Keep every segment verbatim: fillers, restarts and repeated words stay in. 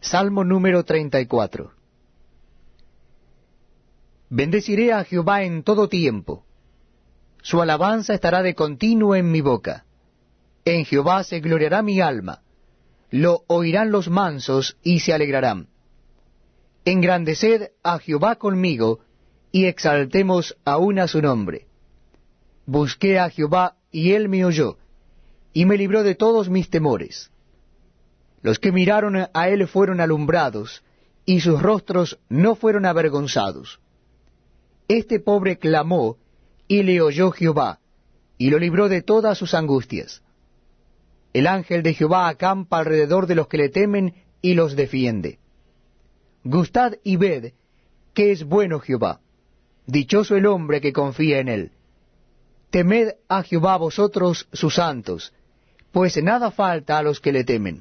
Salmo número treinta y cuatro. Bendeciré a Jehová en todo tiempo. Su alabanza estará de continuo en mi boca. En Jehová se gloriará mi alma. Lo oirán los mansos y se alegrarán. Engrandeced a Jehová conmigo, y exaltemos aún a su nombre. Busqué a Jehová, y él me oyó, y me libró de todos mis temores. Los que miraron a él fueron alumbrados, y sus rostros no fueron avergonzados. Este pobre clamó, y le oyó Jehová, y lo libró de todas sus angustias. El ángel de Jehová acampa alrededor de los que le temen, y los defiende. Gustad y ved que es bueno Jehová. Dichoso el hombre que confía en él. Temed a Jehová vosotros sus santos, pues nada falta a los que le temen.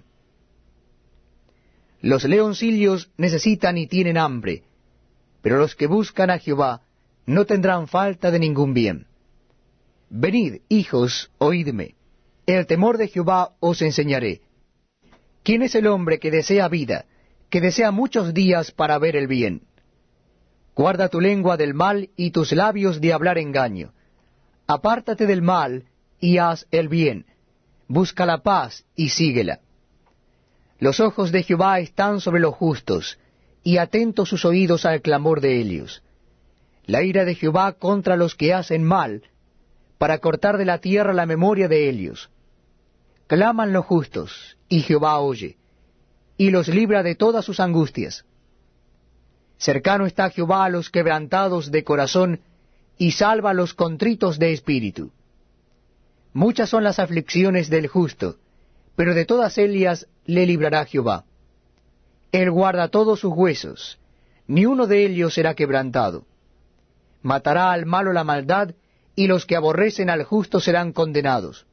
Los leoncillos necesitan y tienen hambre, pero los que buscan a Jehová no tendrán falta de ningún bien. Venid, hijos, oídme, el temor de Jehová os enseñaré. ¿Quién es el hombre que desea vida, que desea muchos días para ver el bien? Guarda tu lengua del mal y tus labios de hablar engaño. Apártate del mal y haz el bien. Busca la paz y síguela. Los ojos de Jehová están sobre los justos, y atentos sus oídos al clamor de ellos. La ira de Jehová contra los que hacen mal, para cortar de la tierra la memoria de ellos. Claman los justos, y Jehová oye, y los libra de todas sus angustias. Cercano está Jehová a los quebrantados de corazón, y salva a los contritos de espíritu. Muchas son las aflicciones del justo, pero de todas ellas le librará Jehová. Él guarda todos sus huesos, ni uno de ellos será quebrantado. Matará al malo la maldad, y los que aborrecen al justo serán condenados.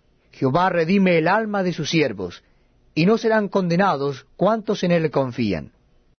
Jehová redime el alma de sus siervos, y no serán condenados cuantos en él confían.